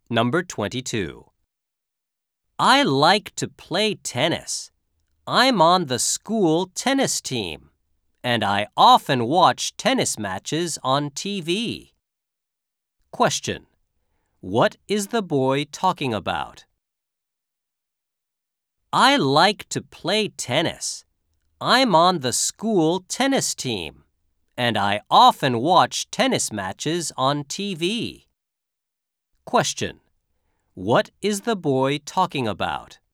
Number 22. I like to play tennis. I'm on the school tennis team, and I often watch tennis matches on TV. Question. What is the boy talking about? I like to play tennis. I'm on the school tennis team, and I often watch tennis matches on TV. Question. What is the boy talking about?